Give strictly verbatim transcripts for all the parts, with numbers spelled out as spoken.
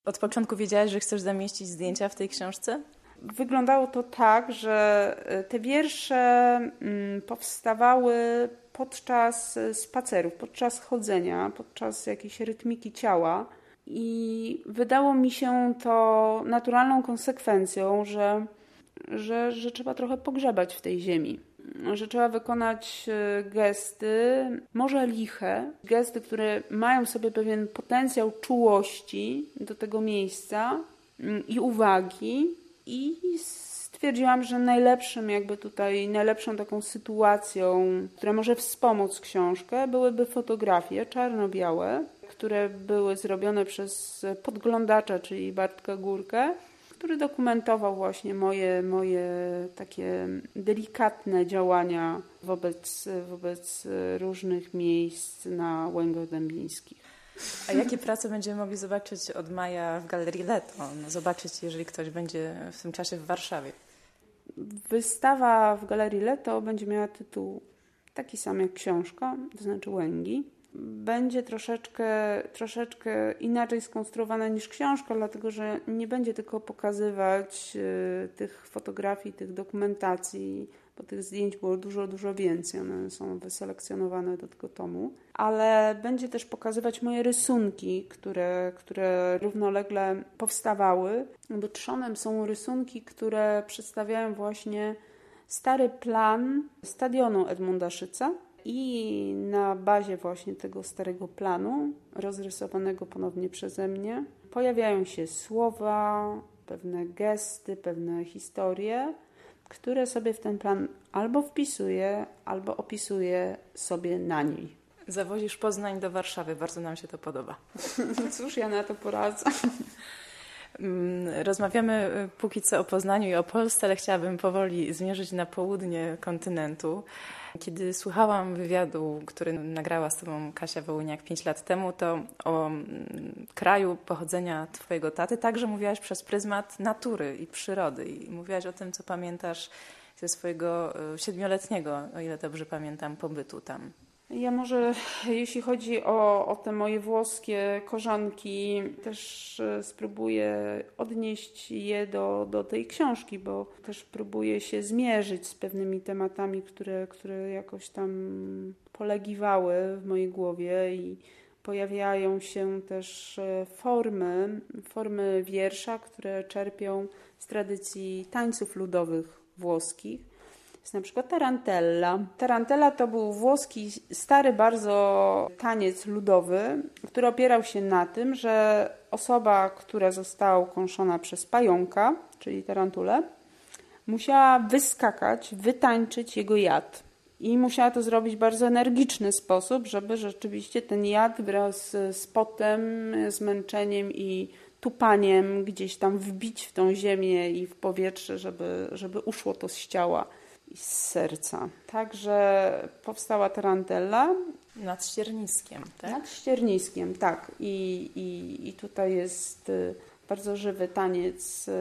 Od początku wiedziałaś, że chcesz zamieścić zdjęcia w tej książce? Wyglądało to tak, że te wiersze powstawały podczas spacerów, podczas chodzenia, podczas jakiejś rytmiki ciała i wydało mi się to naturalną konsekwencją, że, że, że trzeba trochę pogrzebać w tej ziemi, że trzeba wykonać gesty, może liche, gesty, które mają w sobie pewien potencjał czułości do tego miejsca i uwagi. I stwierdziłam, że najlepszym jakby tutaj, najlepszą taką sytuacją, która może wspomóc książkę, byłyby fotografie czarno-białe, które były zrobione przez podglądacza, czyli Bartka Górkę, który dokumentował właśnie moje, moje takie delikatne działania wobec, wobec różnych miejsc na Łęgach Dębińskich. A jakie prace będziemy mogli zobaczyć od maja w Galerii Leto? No, zobaczyć, jeżeli ktoś będzie w tym czasie w Warszawie. Wystawa w Galerii Leto będzie miała tytuł taki sam jak książka, to znaczy Łęgi. Będzie troszeczkę, troszeczkę inaczej skonstruowana niż książka, dlatego że nie będzie tylko pokazywać y, tych fotografii, tych dokumentacji, bo tych zdjęć było dużo, dużo więcej. One są wyselekcjonowane do tego tomu. Ale będzie też pokazywać moje rysunki, które, które równolegle powstawały. Bo trzonem są rysunki, które przedstawiają właśnie stary plan stadionu Edmunda Szyca. I na bazie właśnie tego starego planu, rozrysowanego ponownie przeze mnie, pojawiają się słowa, pewne gesty, pewne historie, które sobie w ten plan albo wpisuję, albo opisuję sobie na niej. Zawozisz Poznań do Warszawy, bardzo nam się to podoba. Cóż ja na to poradzę. Rozmawiamy póki co o Poznaniu i o Polsce, ale chciałabym powoli zmierzyć na południe kontynentu. Kiedy słuchałam wywiadu, który nagrała z tobą Kasia Wołyniak pięć lat temu, to o kraju pochodzenia twojego taty także mówiłaś przez pryzmat natury i przyrody. I mówiłaś o tym, co pamiętasz ze swojego siedmioletniego, o ile dobrze pamiętam, pobytu tam. Ja może, jeśli chodzi o, o te moje włoskie korzonki, też spróbuję odnieść je do, do tej książki, bo też próbuję się zmierzyć z pewnymi tematami, które, które jakoś tam polegiwały w mojej głowie i pojawiają się też formy, formy wiersza, które czerpią z tradycji tańców ludowych włoskich. Jest na przykład tarantella. Tarantella to był włoski, stary bardzo taniec ludowy, który opierał się na tym, że osoba, która została ukąszona przez pająka, czyli tarantulę, musiała wyskakać, wytańczyć jego jad. I musiała to zrobić w bardzo energiczny sposób, żeby rzeczywiście ten jad wraz z potem, zmęczeniem i tupaniem gdzieś tam wbić w tą ziemię i w powietrze, żeby, żeby uszło to z ciała i z serca. Także powstała tarantella. Nad ścierniskiem, tak? Nad ścierniskiem, tak. I, i, i tutaj jest bardzo żywy taniec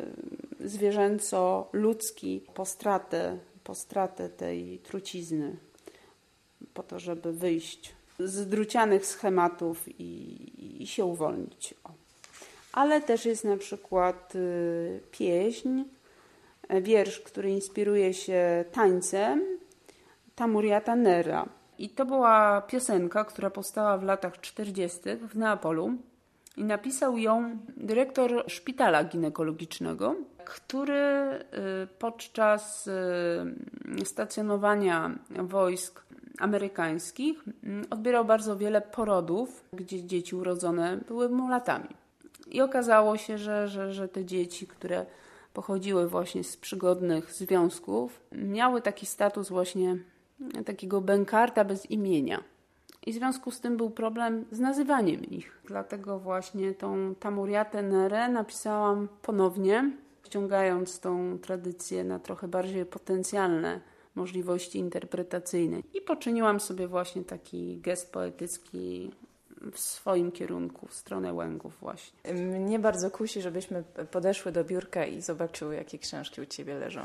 zwierzęco-ludzki po stratę, po stratę tej trucizny, po to, żeby wyjść z drucianych schematów i, i się uwolnić. O. Ale też jest na przykład pieśń, wiersz, który inspiruje się tańcem, Tamuriata Nera. I to była piosenka, która powstała w latach czterdziestych w Neapolu i napisał ją dyrektor szpitala ginekologicznego, który podczas stacjonowania wojsk amerykańskich odbierał bardzo wiele porodów, gdzie dzieci urodzone były mulatami. I okazało się, że, że, że te dzieci, które pochodziły właśnie z przygodnych związków, miały taki status właśnie takiego bękarta bez imienia. I w związku z tym był problem z nazywaniem ich. Dlatego właśnie tą Tamuriatę Nerę napisałam ponownie, ściągając tą tradycję na trochę bardziej potencjalne możliwości interpretacyjne. I poczyniłam sobie właśnie taki gest poetycki w swoim kierunku, w stronę Łęgów właśnie. Mnie bardzo kusi, żebyśmy podeszły do biurka i zobaczyły, jakie książki u ciebie leżą.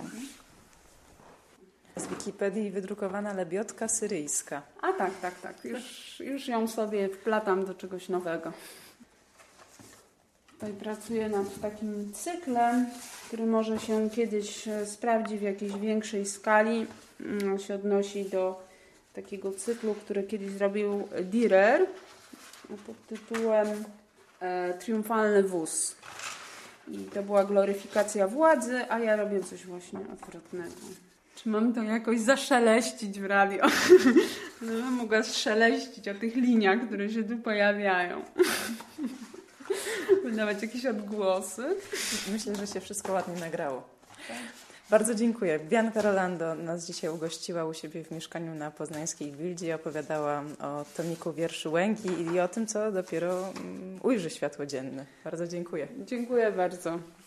Z Wikipedii wydrukowana lebiotka syryjska. A tak, tak, tak. Już, już ją sobie wplatam do czegoś nowego. Tutaj pracuję nad takim cyklem, który może się kiedyś sprawdzi w jakiejś większej skali. On się odnosi do takiego cyklu, który kiedyś zrobił Dürer pod tytułem e, Triumfalny wóz. I to była gloryfikacja władzy, a ja robię coś właśnie odwrotnego. Czy mam to jakoś zaszeleścić w radio? No, mogę szeleścić o tych liniach, które się tu pojawiają. Wydawać jakieś odgłosy. Myślę, że się wszystko ładnie nagrało. Tak. Bardzo dziękuję. Bianka Rolando nas dzisiaj ugościła u siebie w mieszkaniu na Poznańskiej Wildzie. Opowiadała o tomiku wierszy Łęki i o tym, co dopiero ujrzy światło dzienne. Bardzo dziękuję. Dziękuję bardzo.